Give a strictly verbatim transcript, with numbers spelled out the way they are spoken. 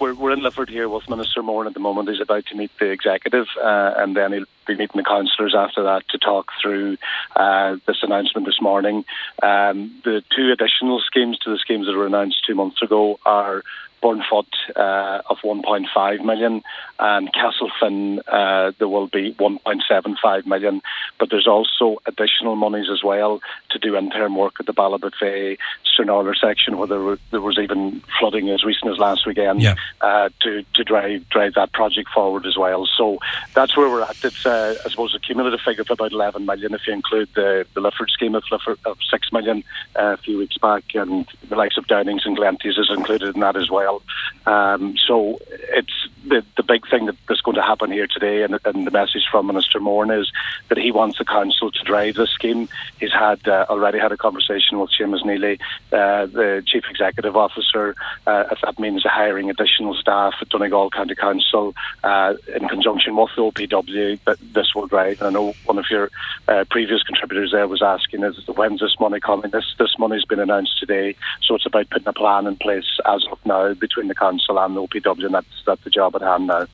we're, we're in Lifford here with Minister Moran at the moment. He's about to meet the executive, uh, and then he'll be meeting the councillors after that to talk through uh, this announcement this morning. Um, the two additional schemes to the schemes that were announced two months ago are Burnfoot uh, of one point five million and Castlefin uh, there will be one point seven five million, but there's also additional monies as well to do interim work at the Ballabit Stranraer section where there, were, there was even flooding as recent as last weekend yeah. uh, to, to drive drive that project forward as well. So that's where we're at. It's uh, I suppose a cumulative figure of about eleven million if you include the, the Lifford scheme of, Lifford, of six million uh, a few weeks back, and the likes of Downings and Glenties is included in that as well. Um, so it's the, the big thing that, that's going to happen here today, and, and the message from Minister Moran is that he wants the council to drive this scheme. He's had uh, already had a conversation with Seamus Neely, uh, the Chief Executive Officer, uh, if that means hiring additional staff at Donegal County Council uh, in conjunction with the O P W, that this will drive. And I know one of your uh, previous contributors there was asking, is when's this money coming? This, this money's been announced today, so it's about putting a plan in place as of now between the council and the O P W, and that's, that's the job at hand now.